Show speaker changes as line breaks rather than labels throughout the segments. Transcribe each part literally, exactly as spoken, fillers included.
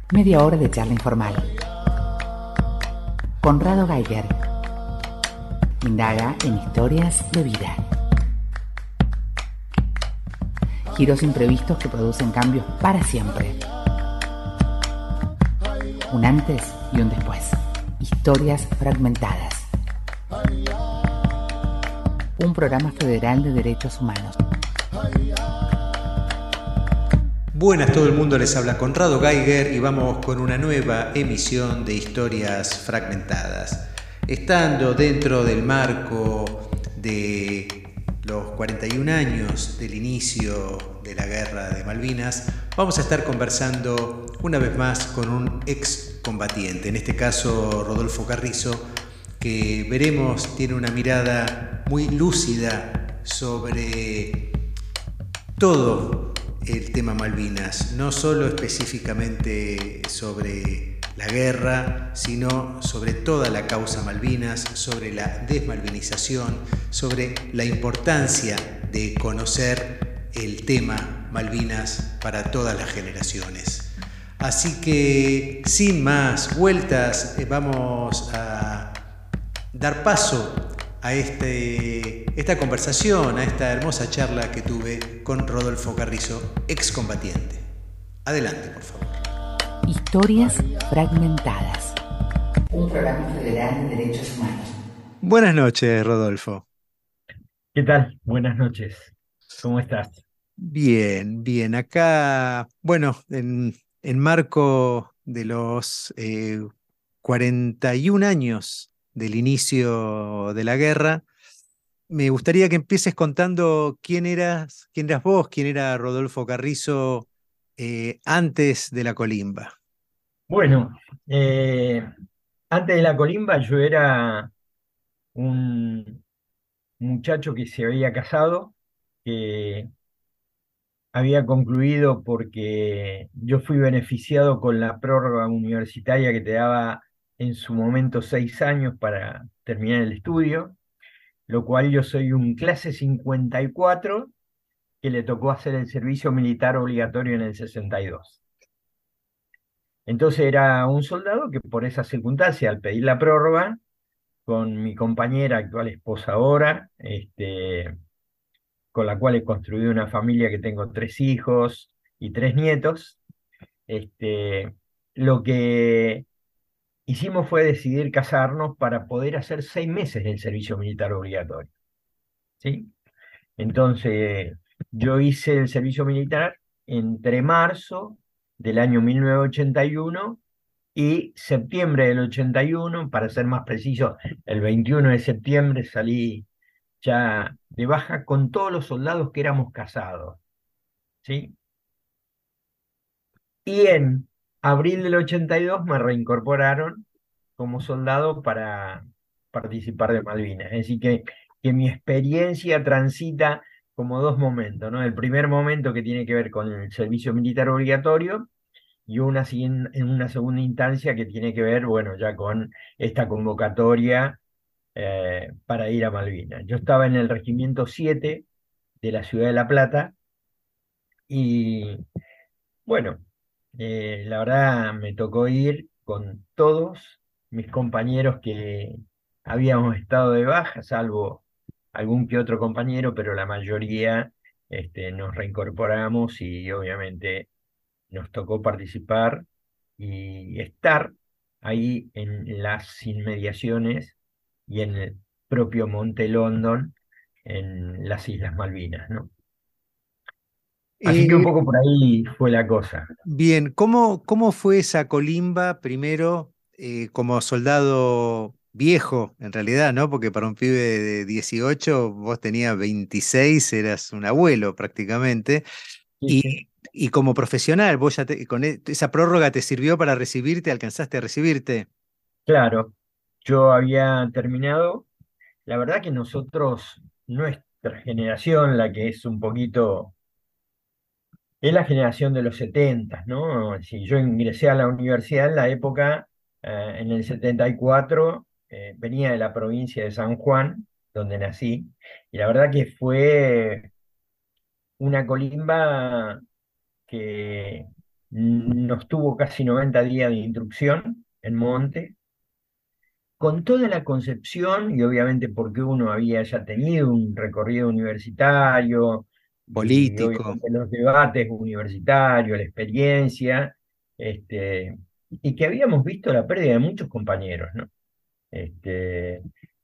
Media hora de charla informal. Conrado Geiger indaga en historias de vida. Giros imprevistos que producen cambios para siempre. Un antes y un después. Historias fragmentadas. Un programa federal de derechos humanos.
Buenas, todo el mundo, les habla Conrado Geiger y vamos con una nueva emisión de Historias Fragmentadas. Estando dentro del marco de los cuarenta y un años del inicio de la Guerra de Malvinas, vamos a estar conversando una vez más con un excombatiente, en este caso Rodolfo Carrizo, que veremos tiene una mirada muy lúcida sobre todo el tema Malvinas, no solo específicamente sobre la guerra, sino sobre toda la causa Malvinas, sobre la desmalvinización, sobre la importancia de conocer el tema Malvinas para todas las generaciones. Así que, sin más vueltas, eh, vamos a dar paso a este, esta conversación, a esta hermosa charla que tuve con Rodolfo Carrizo, excombatiente. Adelante, por favor.
Historias fragmentadas. Un programa federal de derechos humanos.
Buenas noches, Rodolfo.
¿Qué tal? Buenas noches. ¿Cómo estás?
Bien, bien. Acá, bueno, en, en marco de los eh, cuarenta y un años del inicio de la guerra, me gustaría que empieces contando quién eras, quién eras vos, quién era Rodolfo Carrizo eh, antes de la colimba.
Bueno, eh, antes de la colimba yo era un muchacho que se había casado, que había concluido porque yo fui beneficiado con la prórroga universitaria que te daba en su momento seis años para terminar el estudio, lo cual yo soy un clase cincuenta y cuatro que le tocó hacer el servicio militar obligatorio en el sesenta y dos. Entonces era un soldado que por esa circunstancia, al pedir la prórroga, con mi compañera, actual esposa ahora, este, con la cual he construido una familia que tengo tres hijos y tres nietos, este, lo que hicimos fue decidir casarnos para poder hacer seis meses del servicio militar obligatorio, ¿sí? Entonces, yo hice el servicio militar entre marzo del año mil novecientos ochenta y uno y septiembre del ochenta y uno, para ser más preciso, el veintiuno de septiembre salí ya de baja con todos los soldados que éramos casados, ¿sí? Y en abril del ochenta y dos me reincorporaron como soldado para participar de Malvinas. Es decir, que, que mi experiencia transita como dos momentos, ¿no? El primer momento que tiene que ver con el servicio militar obligatorio y una, siguien- en una segunda instancia que tiene que ver, bueno, ya con esta convocatoria eh, para ir a Malvinas. Yo estaba en el Regimiento siete de la ciudad de La Plata y, bueno, eh, la verdad me tocó ir con todos mis compañeros que habíamos estado de baja, salvo algún que otro compañero, pero la mayoría este, nos reincorporamos y obviamente nos tocó participar y estar ahí en las inmediaciones y en el propio Monte London, en las Islas Malvinas, ¿no? Así que un
Eh,
poco por ahí fue la cosa.
bien, ¿cómo, cómo fue esa colimba primero eh, como soldado viejo, en realidad, ¿no? Porque para un pibe de dieciocho vos tenías veintiséis, eras un abuelo prácticamente.
Sí,
Y,
sí.
y como profesional, vos ya te- con e- esa prórroga te sirvió para recibirte, alcanzaste a recibirte.
Claro, yo había terminado. La verdad que nosotros, nuestra generación, la que es un poquito, es la generación de los setenta, ¿no? Si yo ingresé a la universidad en la época, eh, en el setenta y cuatro, eh, venía de la provincia de San Juan, donde nací, y la verdad que fue una colimba que nos tuvo casi noventa días de instrucción en monte, con toda la concepción, y obviamente porque uno había ya tenido un recorrido universitario, y
Político.
obviamente los debates universitarios, la experiencia, este, y que habíamos visto la pérdida de muchos compañeros, ¿no? Este,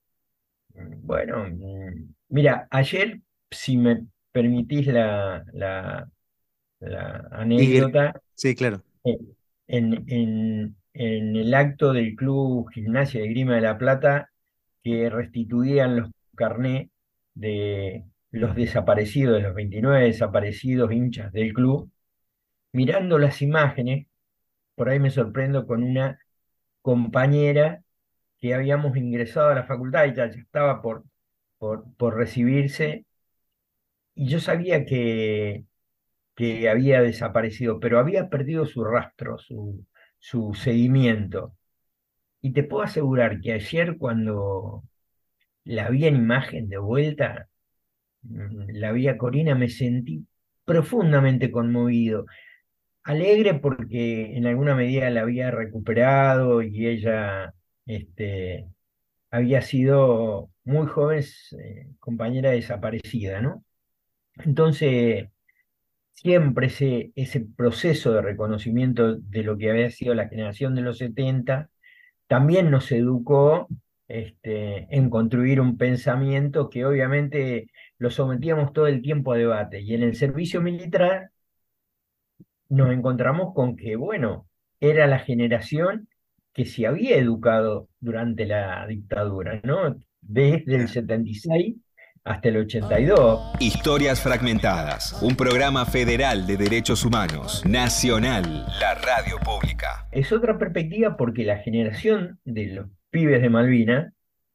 bueno, mm, mira, ayer, si me permitís la, la, la
Y gr-
anécdota,
sí, claro.
eh, en, en, en el acto del Club Gimnasia de Grima de la Plata, que restituían los carnés de los desaparecidos, de los veintinueve desaparecidos hinchas del club, mirando las imágenes, por ahí me sorprendo con una compañera que habíamos ingresado a la facultad y ya, ya estaba por, por, por recibirse, y yo sabía que, que había desaparecido, pero había perdido su rastro, su, su seguimiento. Y te puedo asegurar que ayer cuando la vi en imagen de vuelta, mm, la vi a Corina, me sentí profundamente conmovido, alegre porque en alguna medida la había recuperado y ella este, había sido muy joven, eh, compañera desaparecida, ¿no? Entonces, siempre ese, ese proceso de reconocimiento de lo que había sido la generación de los setenta también nos educó este, en construir un pensamiento que obviamente lo sometíamos todo el tiempo a debate. Y en el servicio militar nos encontramos con que, bueno, era la generación que se había educado durante la dictadura, ¿no? Desde el setenta y seis hasta el ochenta y dos.
Historias Fragmentadas, un programa federal de derechos humanos, nacional, la radio pública.
Es otra perspectiva porque la generación de los pibes de Malvinas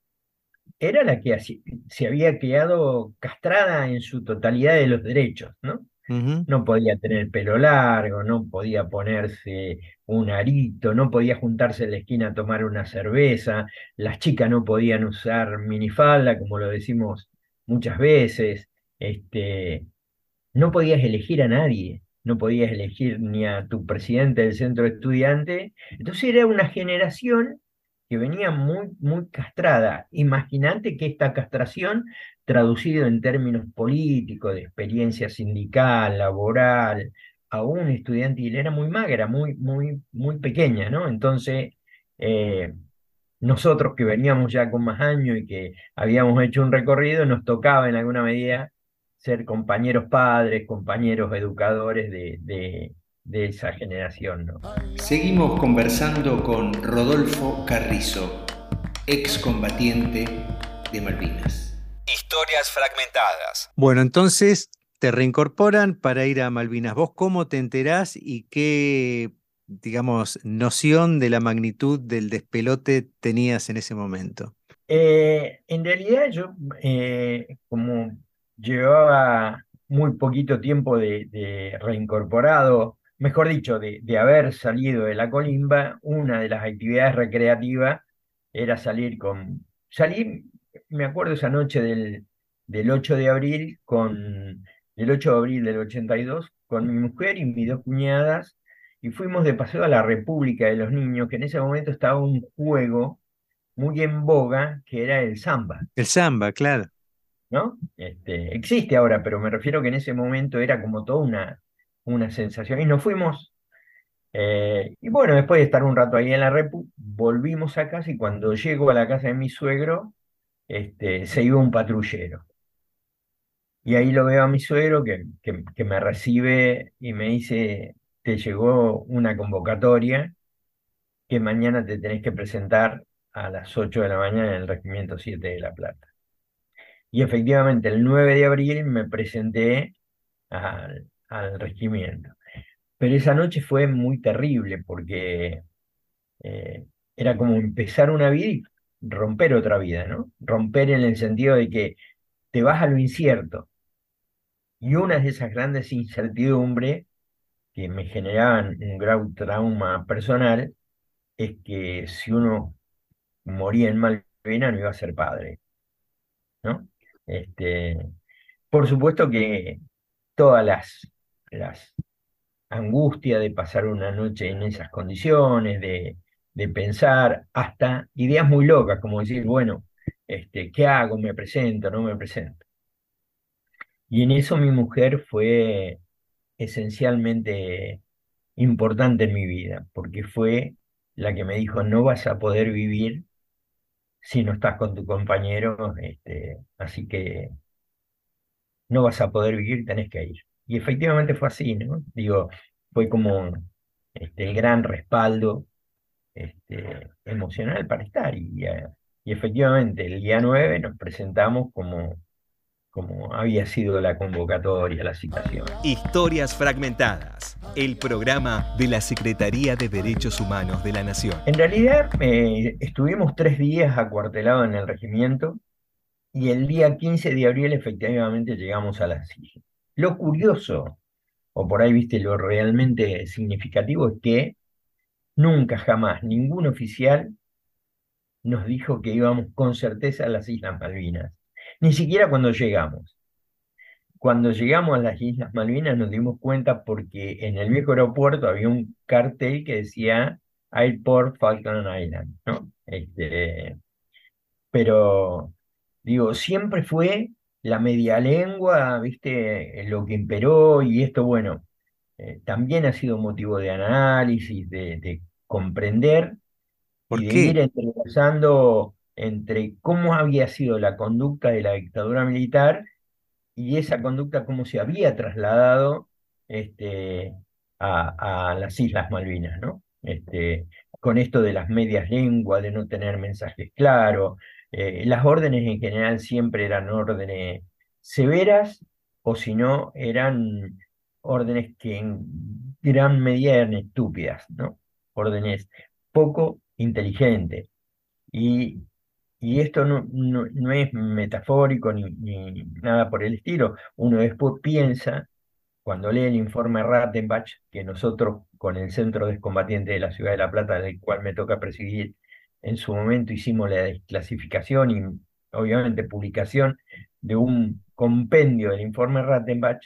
era la que así- se había quedado castrada en su totalidad de los derechos, ¿no?
Ujú.
No podía tener pelo largo, no podía ponerse un arito, no podía juntarse en la esquina a tomar una cerveza, las chicas no podían usar minifalda, como lo decimos muchas veces, este, no podías elegir a nadie, no podías elegir ni a tu presidente del centro de estudiantes. Entonces era una generación que venía muy, muy castrada. Imagínate que esta castración, traducido en términos políticos, de experiencia sindical, laboral, aún estudiantil, era muy magra, muy, muy, muy pequeña, ¿no? Entonces, eh, nosotros que veníamos ya con más años y que habíamos hecho un recorrido, nos tocaba en alguna medida ser compañeros padres, compañeros educadores de, de, de esa generación, ¿no?
Seguimos conversando con Rodolfo Carrizo, excombatiente de Malvinas.
Historias Fragmentadas.
Bueno, entonces te reincorporan para ir a Malvinas. ¿Vos cómo te enterás y qué, digamos, noción de la magnitud del despelote tenías en ese momento?
Eh, en realidad yo, eh, como llevaba muy poquito tiempo de, de reincorporado, mejor dicho, de, de haber salido de la colimba, una de las actividades recreativas era salir con, salir, me acuerdo esa noche del, del ocho de abril, con, del ocho de abril del ochenta y dos, con mi mujer y mis dos cuñadas, y fuimos de paseo a la República de los Niños, que en ese momento estaba un juego muy en boga, que era el samba,
El samba, claro.
¿no? Este, existe ahora, pero me refiero que en ese momento era como toda una, una sensación. Y nos fuimos, eh, y bueno, después de estar un rato ahí en la Repu, volvimos a casa y cuando llego a la casa de mi suegro, este, se iba un patrullero. Y ahí lo veo a mi suegro que, que, que me recibe y me dice, te llegó una convocatoria que mañana te tenés que presentar a las ocho de la mañana en el Regimiento siete de La Plata. Y efectivamente, el nueve de abril me presenté al, al regimiento. Pero esa noche fue muy terrible porque eh, era como empezar una vida y romper otra vida, ¿no? Romper en el sentido de que te vas a lo incierto. Y una de esas grandes incertidumbres que me generaban un gran trauma personal es que si uno moría en Malvinas no iba a ser padre, ¿no? Este, por supuesto que todas las, las angustia de pasar una noche en esas condiciones, de, de pensar hasta ideas muy locas, como decir, bueno, este, ¿qué hago? ¿Me presento? ¿No me presento? Y en eso mi mujer fue esencialmente importante en mi vida, porque fue la que me dijo, no vas a poder vivir si no estás con tu compañero, este, así que no vas a poder vivir, tenés que ir. Y efectivamente fue así, ¿no? Digo, fue como este, el gran respaldo este, emocional para estar. Y, eh, y efectivamente, el día nueve nos presentamos como, como había sido la convocatoria, la citación.
Historias Fragmentadas, el programa de la Secretaría de Derechos Humanos de la Nación.
En realidad, eh, estuvimos tres días acuartelados en el regimiento y el día quince de abril efectivamente llegamos a las islas. Lo curioso, o por ahí viste lo realmente significativo, es que nunca jamás ningún oficial nos dijo que íbamos con certeza a las Islas Malvinas, ni siquiera cuando llegamos. Cuando llegamos a las Islas Malvinas nos dimos cuenta porque en el viejo aeropuerto había un cartel que decía Airport Falkland Island, ¿no? Este, pero digo, siempre fue la media lengua, ¿viste? Lo que imperó y esto, bueno, eh, también ha sido motivo de análisis, de, de comprender y
¿Por
de ir
qué?
entrelazando entre cómo había sido la conducta de la dictadura militar y esa conducta cómo se había trasladado este, a, a las Islas Malvinas, ¿no? Este, con esto de las medias lenguas, de no tener mensajes claros. Eh, las órdenes en general siempre eran órdenes severas o si no eran órdenes que en gran medida eran estúpidas, ¿no? Órdenes poco inteligentes. Y y esto no, no, no es metafórico ni, ni nada por el estilo. Uno después piensa, cuando lee el informe Rattenbach, que nosotros con el Centro de Combatientes de la Ciudad de La Plata, del cual me toca presidir, en su momento hicimos la desclasificación y obviamente publicación de un compendio del informe Rattenbach,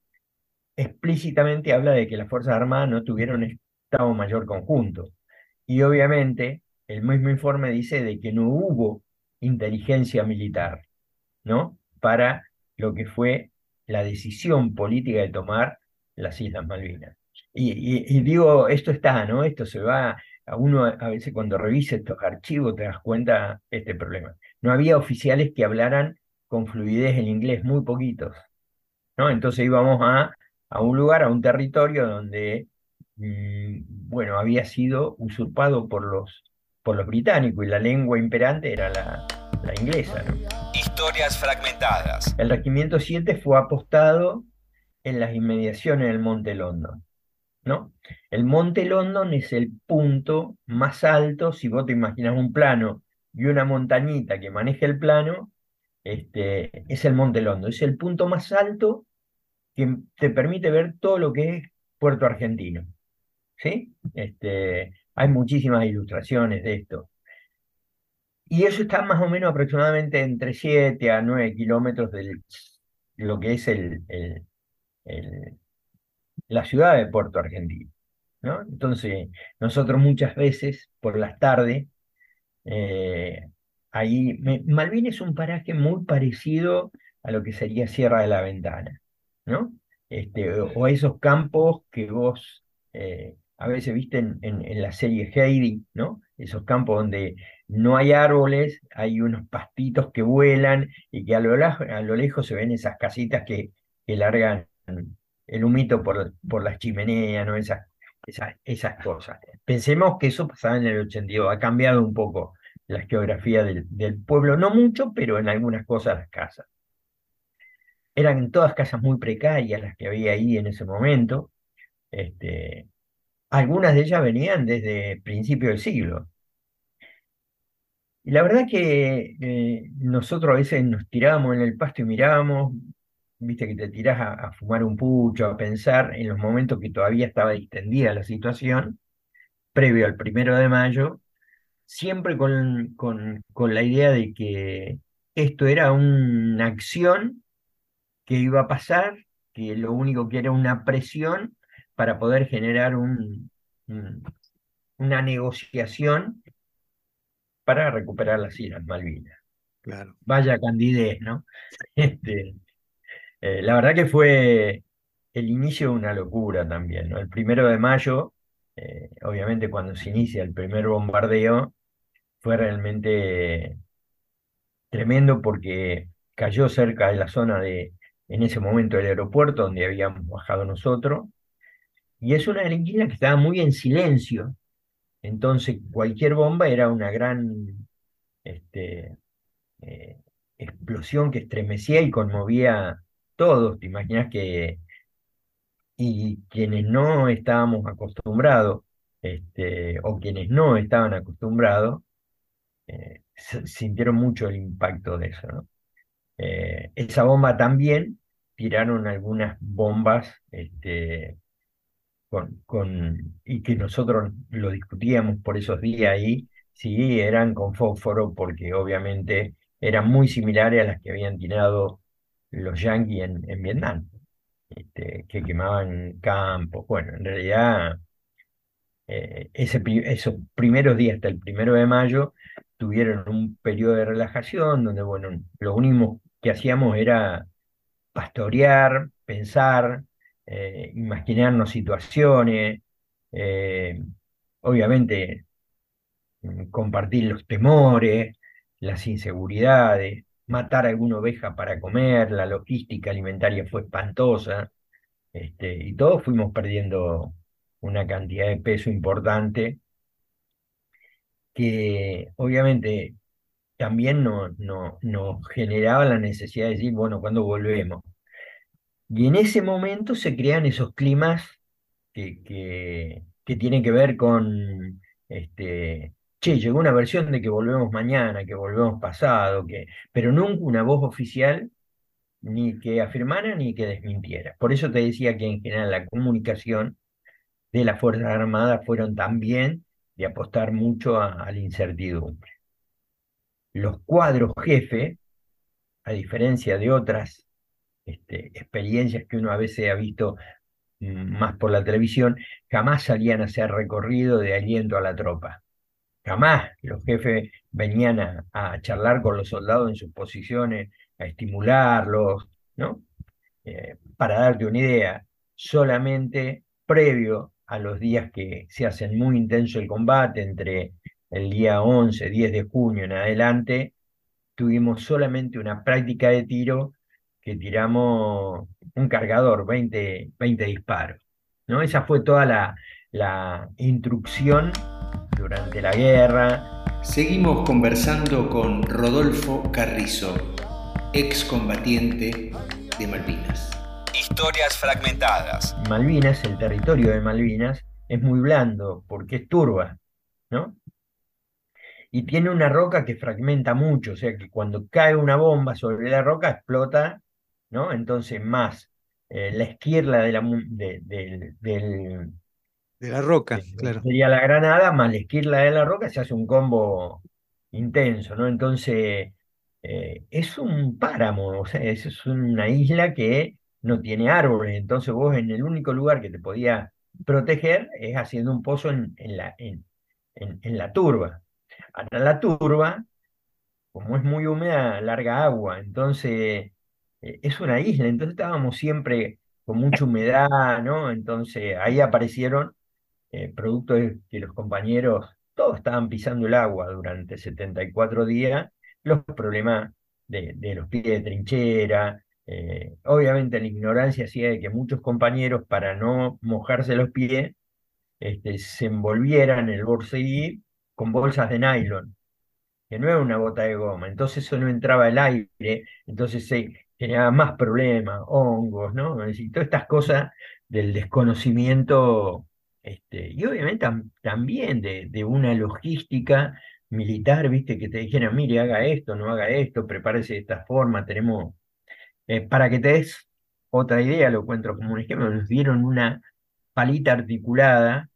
explícitamente habla de que las Fuerzas Armadas no tuvieron Estado Mayor conjunto. Y obviamente el mismo informe dice de que no hubo inteligencia militar, ¿no? Para lo que fue la decisión política de tomar las Islas Malvinas. Y, y- y digo, esto está, ¿no? Esto se va, a uno a a veces cuando revisa estos archivos te das cuenta de este problema. No había oficiales que hablaran con fluidez el inglés, muy poquitos, ¿no? Entonces íbamos a, a un lugar, a un territorio donde, mm, bueno, había sido usurpado por los, por los británicos y la lengua imperante era la, la inglesa, ¿no?
Historias Fragmentadas.
El Regimiento siete fue apostado en las inmediaciones del Monte London, ¿no? El Monte London es el punto más alto, si vos te imaginas un plano y una montañita que maneja el plano, este, es el Monte London, es el punto más alto que te permite ver todo lo que es Puerto Argentino, ¿sí? Este, hay muchísimas ilustraciones de esto. Y eso está más o menos aproximadamente entre siete a nueve kilómetros de lo que es el, el- el- la ciudad de Puerto Argentino, ¿no? Entonces, nosotros muchas veces por las tardes, eh, ahí, me- Malvin es un paraje muy parecido a lo que sería Sierra de la Ventana, ¿no? Este, o, o esos campos que vos eh, a veces viste en, en- en la serie Heidi, ¿no? Esos campos donde no hay árboles, hay unos pastitos que vuelan y que a lo, la- a lo lejos se ven esas casitas que, que largan el humito por, por las chimeneas, ¿no? Esas, esas, esas cosas. Pensemos que eso pasaba en el ochenta y dos, ha cambiado un poco la geografía del, del pueblo, no mucho, pero en algunas cosas las casas. Eran todas casas muy precarias las que había ahí en ese momento. Este, algunas de ellas venían desde principio del siglo. Y la verdad que eh, nosotros a veces nos tirábamos en el pasto y mirábamos, viste que te tirás a, a fumar un pucho, a pensar en los momentos que todavía estaba distendida la situación, previo al primero de mayo, siempre con, con, con la idea de que esto era una acción que iba a pasar, que lo único que era una presión para poder generar un, un- una negociación para recuperar las Islas Malvinas.
Claro.
Vaya candidez, ¿no? Este, eh, la verdad que fue el inicio de una locura también, ¿no? El primero de mayo, eh, obviamente cuando se inicia el primer bombardeo, fue realmente tremendo porque cayó cerca de la zona de, en ese momento, del aeropuerto donde habíamos bajado nosotros, y es una isla que estaba muy en silencio, entonces cualquier bomba era una gran este, eh, explosión que estremecía y conmovía a todos. Te imaginas que, y quienes no estábamos acostumbrados, este, o quienes no estaban acostumbrados, eh, se- sintieron mucho el impacto de eso, ¿no? Eh, esa bomba también tiraron algunas bombas, este, con, con- y que nosotros lo discutíamos por esos días ahí, sí, eran con fósforo, porque obviamente eran muy similares a las que habían tirado los yanquis en, en Vietnam, este, que quemaban campos. Bueno, en realidad, eh, ese, pri- esos primeros días hasta el primero de mayo tuvieron un periodo de relajación donde, bueno, lo único que hacíamos era pastorear, pensar, eh, imaginarnos situaciones, eh, obviamente mm, compartir los temores, las inseguridades, matar alguna oveja para comer, la logística alimentaria fue espantosa, este, y todos fuimos perdiendo una cantidad de peso importante que obviamente también no, no, nos generaba la necesidad de decir, bueno, ¿cuándo volvemos? Y en ese momento se crean esos climas que, que, que tienen que ver con, este, che, llegó una versión de que volvemos mañana, que volvemos pasado, que, pero nunca una voz oficial ni que afirmara ni que desmintiera. Por eso te decía que en general la comunicación de las Fuerzas Armadas fueron también de apostar mucho a, a la incertidumbre. Los cuadros jefe, a diferencia de otras este, experiencias que uno a veces ha visto mm, más por la televisión, jamás salían a hacer recorrido de aliento a la tropa. Jamás los jefes venían a, a charlar con los soldados en sus posiciones, a estimularlos, ¿no? Eh, para darte una idea, solamente previo a los días que se hacen muy intenso el combate, entre el día once, diez de junio en adelante, tuvimos solamente una práctica de tiro que tiramos un cargador, veinte, veinte disparos, ¿no? Esa fue toda la, la instrucción durante la guerra.
Seguimos conversando con Rodolfo Carrizo, excombatiente de Malvinas.
Historias fragmentadas.
Malvinas, el territorio de Malvinas, es muy blando porque es turba, ¿no? Y tiene una roca que fragmenta mucho, o sea que cuando cae una bomba sobre la roca explota, ¿no? Entonces más eh, la esquirla de la, mu- de- del, del-
De la Roca,
de lo que
claro.
sería la granada, más la esquirla de la roca, se hace un combo intenso, ¿no? Entonces eh, es un páramo, o sea, es, es una isla que no tiene árboles, entonces vos en el único lugar que te podía proteger es haciendo un pozo en, en la, en en- en la turba. Ahora la turba, como es muy húmeda, larga agua, entonces eh, es una isla, entonces estábamos siempre con mucha humedad, ¿no? Entonces ahí aparecieron, eh, producto de que los compañeros todos estaban pisando el agua durante setenta y cuatro días, los problemas de, de los pies de trinchera, eh, obviamente la ignorancia hacía de que muchos compañeros, para no mojarse los pies, este, se envolvieran el borceguí con bolsas de nylon, que no era una bota de goma, entonces eso no entraba el aire, entonces se generaba más problemas, hongos, ¿no? Es decir, todas estas cosas del desconocimiento, este, y obviamente tam- también de, de una logística militar, ¿viste? Que te dijeran, mire, haga esto, no haga esto, prepárese de esta forma, tenemos, eh, para que te des otra idea, lo cuento como un ejemplo, nos dieron una palita articulada,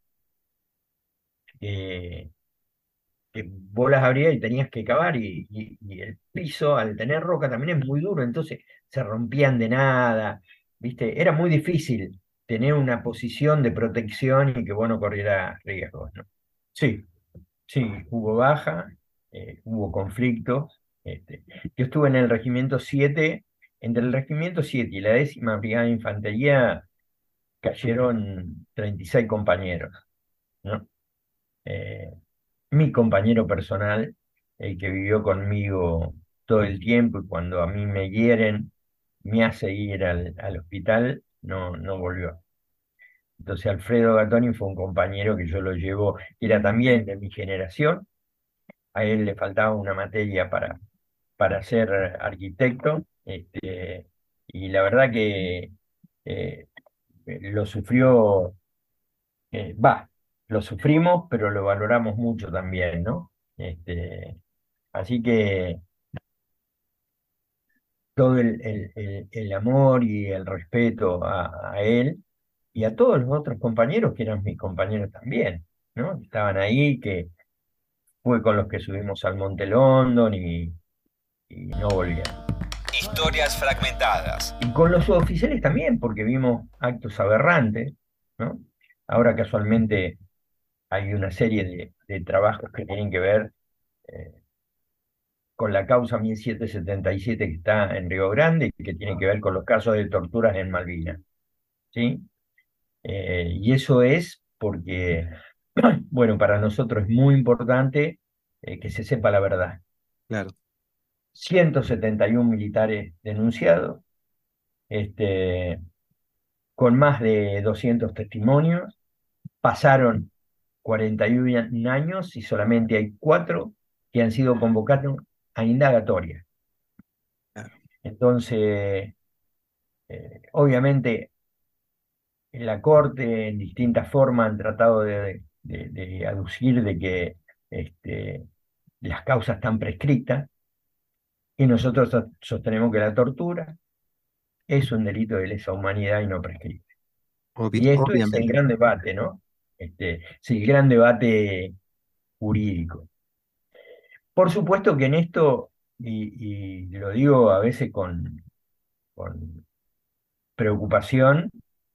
eh, que vos las abrías y tenías que cavar y, y- y el piso al tener roca también es muy duro, entonces se rompían de nada, ¿viste? Era muy difícil tener una posición de protección y que vos no corrieras riesgos, ¿no? Sí, sí, hubo baja, eh, hubo conflictos. Este, yo estuve en el Regimiento siete, entre el Regimiento siete y la décima Brigada de Infantería cayeron treinta y seis compañeros, ¿no? Eh, Mi compañero personal, el que vivió conmigo todo el tiempo y cuando a mí me hieren, me hace ir al, al hospital, no, no volvió. Entonces Alfredo Gattoni fue un compañero que yo lo llevo, era también de mi generación, a él le faltaba una materia para, para ser arquitecto, este, y la verdad que eh, lo sufrió, eh, va, lo sufrimos, pero lo valoramos mucho también, ¿no? Este, así que todo el, el- el- el amor y el respeto a, a él y a todos los otros compañeros que eran mis compañeros también, ¿no? Estaban ahí, que fue con los que subimos al Monte London y, y no volvieron.
Historias fragmentadas.
Y con los suboficiales también, porque vimos actos aberrantes, ¿no? Ahora casualmente hay una serie de, de trabajos que tienen que ver eh, con la causa mil setecientos setenta y siete que está en Río Grande y que tiene que ver con los casos de torturas en Malvinas, ¿sí? Eh, y eso es porque, bueno, para nosotros es muy importante eh, que se sepa la verdad.
Claro.
ciento setenta y uno militares denunciados, este, con más de doscientos testimonios, pasaron cuarenta y uno años y solamente hay cuatro que han sido convocados a indagatoria.
Claro.
Entonces, eh, obviamente, en la Corte, en distintas formas, han tratado de, de- de aducir de que este, las causas están prescritas, y nosotros so- sostenemos que la tortura es un delito de lesa humanidad y no prescribe.
Obvi-
Y esto es el
obviamente.
gran debate, ¿no? Este, es el gran debate jurídico. Por supuesto que en esto, y, y lo digo a veces con, con preocupación,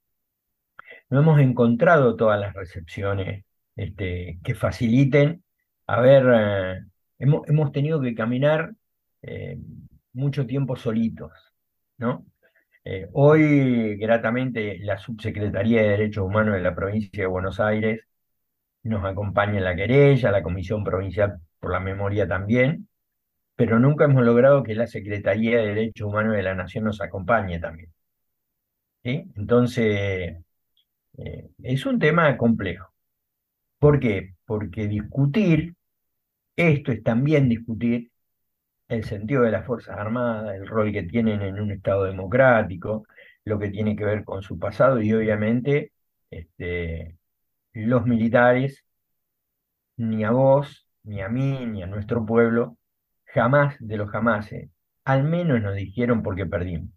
no hemos encontrado todas las recepciones este, que faciliten. A ver, eh, hemos, hemos tenido que caminar eh, mucho tiempo solitos, ¿no? Eh, hoy, gratamente, la Subsecretaría de Derechos Humanos de la provincia de Buenos Aires nos acompaña en la querella, la Comisión Provincial por la Memoria también, pero nunca hemos logrado que la Secretaría de Derechos Humanos de la Nación nos acompañe también, ¿sí? Entonces, eh, es un tema complejo. ¿Por qué? Porque discutir esto es también discutir el sentido de las Fuerzas Armadas, el rol que tienen en un Estado democrático, lo que tiene que ver con su pasado y obviamente este, los militares, ni a vos, ni a mí, ni a nuestro pueblo, jamás de los jamases, al menos nos dijeron por qué perdimos,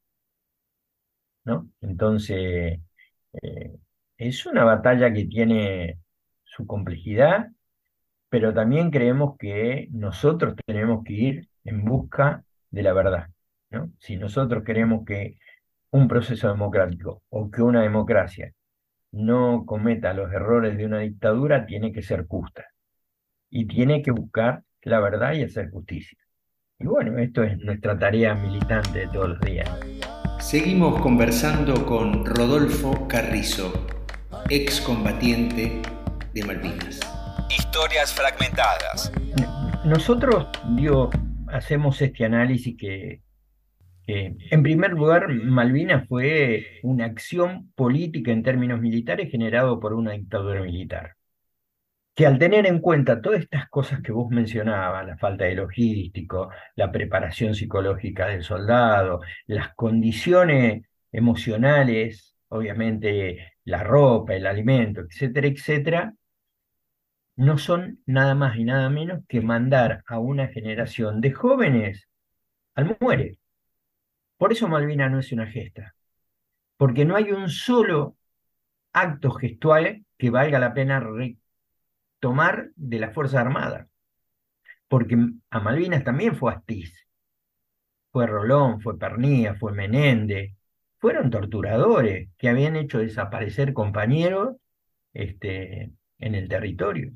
¿no? Entonces, eh, es una batalla que tiene su complejidad, pero también creemos que nosotros tenemos que ir en busca de la verdad, ¿no? Si nosotros queremos que un proceso democrático o que una democracia no cometa los errores de una dictadura, tiene que ser justa y tiene que buscar la verdad y hacer justicia. Y bueno, esto es nuestra tarea militante de todos los días.
Seguimos conversando con Rodolfo Carrizo, excombatiente de Malvinas.
Historias fragmentadas.
Nosotros, digo, hacemos este análisis que, que, en primer lugar, Malvinas fue una acción política en términos militares generado por una dictadura militar, que al tener en cuenta todas estas cosas que vos mencionabas, la falta de logístico, la preparación psicológica del soldado, las condiciones emocionales, obviamente la ropa, el alimento, etcétera, etcétera, no son nada más y nada menos que mandar a una generación de jóvenes al muere. Por eso Malvinas no es una gesta, porque no hay un solo acto gestual que valga la pena retomar de las Fuerzas Armadas, porque a Malvinas también fue Astiz, fue Rolón, fue Pernía, fue Menéndez, fueron torturadores que habían hecho desaparecer compañeros este, en el territorio.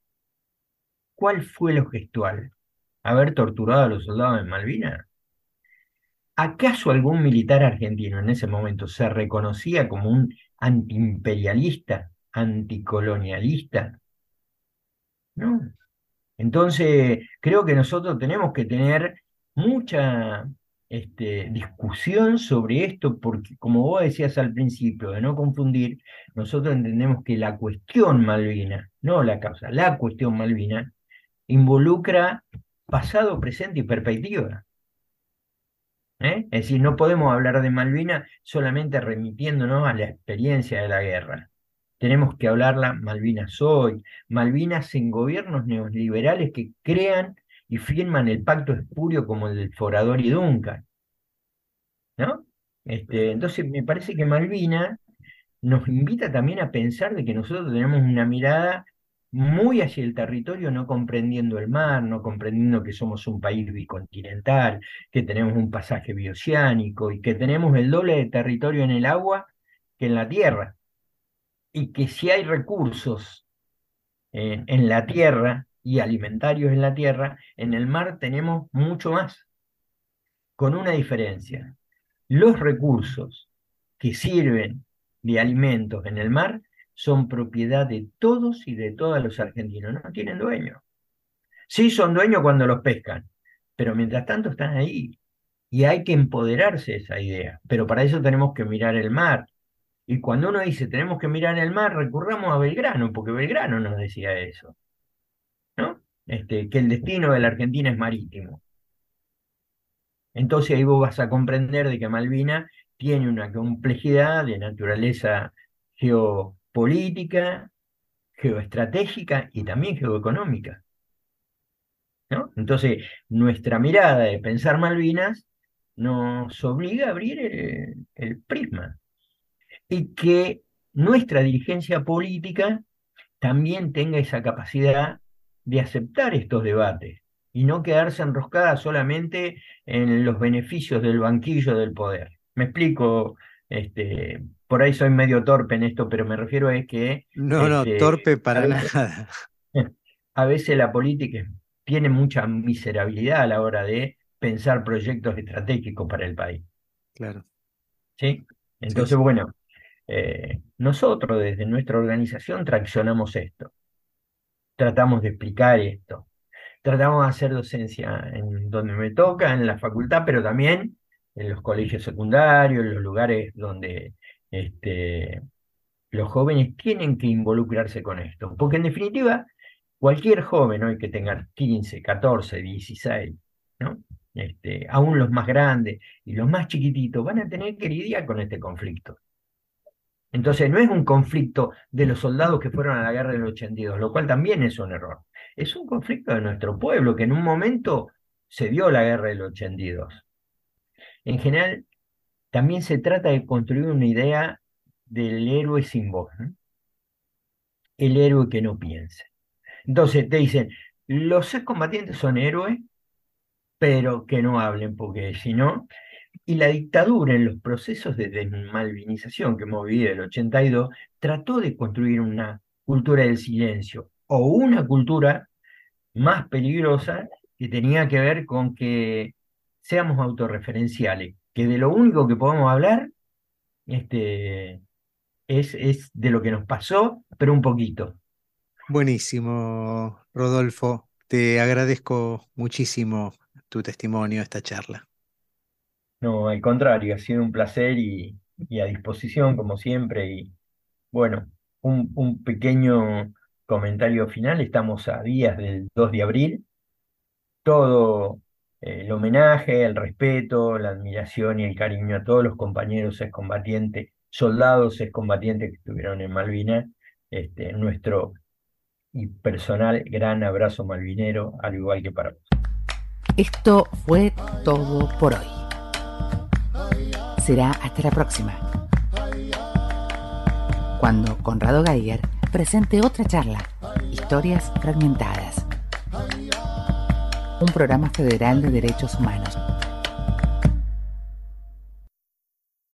¿Cuál fue lo gestual? ¿Haber torturado a los soldados en Malvinas? ¿Acaso algún militar argentino en ese momento se reconocía como un antiimperialista, anticolonialista? No. Entonces, creo que nosotros tenemos que tener mucha este, discusión sobre esto, porque como vos decías al principio, de no confundir, nosotros entendemos que la cuestión Malvina, no la causa, la cuestión Malvina, involucra pasado, presente y perspectiva. ¿Eh? Es decir, no podemos hablar de Malvinas solamente remitiéndonos a la experiencia de la guerra. Tenemos que hablarla Malvinas hoy, Malvinas en gobiernos neoliberales que crean y firman el pacto espurio como el del Forador y Duncan, ¿no? Este, entonces me parece que Malvinas nos invita también a pensar de que nosotros tenemos una mirada muy hacia el territorio, no comprendiendo el mar, no comprendiendo que somos un país bicontinental, que tenemos un pasaje bioceánico y que tenemos el doble de territorio en el agua que en la tierra. Y que si hay recursos eh, en la tierra y alimentarios en la tierra, en el mar tenemos mucho más, con una diferencia. Los recursos que sirven de alimentos en el mar son propiedad de todos y de todos los argentinos, no tienen dueño. Sí son dueños cuando los pescan, pero mientras tanto están ahí y hay que empoderarse de esa idea, pero para eso tenemos que mirar el mar. Y cuando uno dice tenemos que mirar el mar, recurramos a Belgrano, porque Belgrano nos decía eso, ¿no? Este, que el destino de la Argentina es marítimo. Entonces ahí vos vas a comprender de que Malvinas tiene una complejidad de naturaleza geopolítica, geoestratégica y también geoeconómica, ¿no? Entonces nuestra mirada de pensar Malvinas nos obliga a abrir el, el prisma. Y que nuestra dirigencia política también tenga esa capacidad de aceptar estos debates y no quedarse enroscada solamente en los beneficios del banquillo del poder. Me explico, este, por ahí soy medio torpe en esto, pero me refiero a que...
No, no,
este,
torpe para
a veces,
nada.
A veces la política tiene mucha miserabilidad a la hora de pensar proyectos estratégicos para el país.
Claro.
¿Sí? Entonces,
Sí, sí.
bueno... Eh, nosotros desde nuestra organización traccionamos esto, tratamos de explicar esto, tratamos de hacer docencia en donde me toca, en la facultad, pero también en los colegios secundarios, en los lugares donde este, los jóvenes tienen que involucrarse con esto, porque en definitiva, cualquier joven hoy que tenga quince, catorce, dieciséis, ¿no? Este, aún los más grandes y los más chiquititos van a tener que lidiar con este conflicto. Entonces no es un conflicto de los soldados que fueron a la guerra del ochenta y dos, lo cual también es un error. Es un conflicto de nuestro pueblo, que en un momento se dio la guerra del ochenta y dos. En general, también se trata de construir una idea del héroe sin voz, ¿no? El héroe que no piensa. Entonces te dicen, los excombatientes son héroes, pero que no hablen, porque si no... Y la dictadura en los procesos de desmalvinización que hemos vivido en el ochenta y dos trató de construir una cultura del silencio o una cultura más peligrosa que tenía que ver con que seamos autorreferenciales, que de lo único que podemos hablar este, es, es de lo que nos pasó, pero un poquito.
Buenísimo, Rodolfo. Te agradezco muchísimo tu testimonio, esta charla.
No, al contrario, ha sido un placer y, y a disposición como siempre. Y bueno, un, un pequeño comentario final. Estamos a días del dos de abril. Todo eh, el homenaje, el respeto, la admiración y el cariño a todos los compañeros excombatientes, soldados excombatientes que estuvieron en Malvinas. Este, nuestro y personal gran abrazo malvinero, al igual que para vos.
Esto fue todo por hoy. Será hasta la próxima, cuando Conrado Geiger presente otra charla, Historias Fragmentadas, un programa federal de derechos humanos.